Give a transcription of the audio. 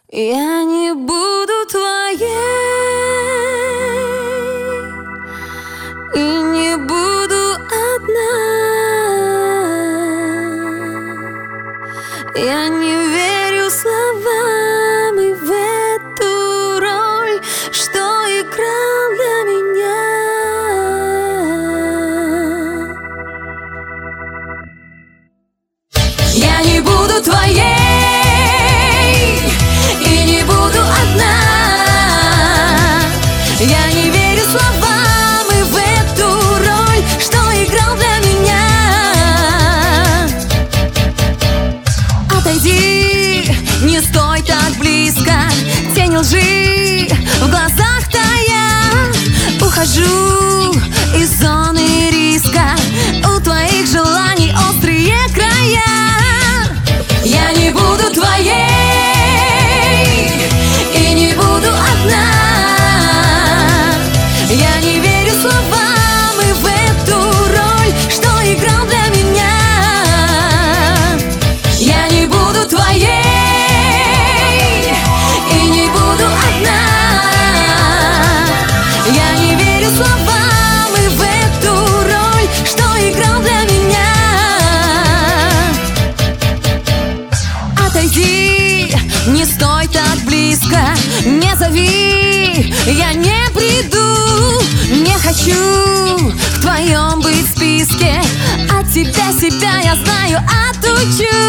Я не буду твоей и не буду одна. Я не верю словам и в эту роль, что играл для меня. Я не буду твоей и не буду одна. Я не верю словам и в эту роль, что играл для меня. Отойди, не стой так близко, тень лжи в глазах тая. Ухожу из зоны риска, у твоих желаний острые края. Я не буду твоей и не буду одна. Я не верю словам и в эту роль, что играл для меня. Я не буду твоей и не буду одна. Я не верю словам и в эту роль, что играл для меня. Отойди, не стой так близко, не зови, я не приду. Не хочу в твоем быть списке, от тебя себя я знаю, отучу.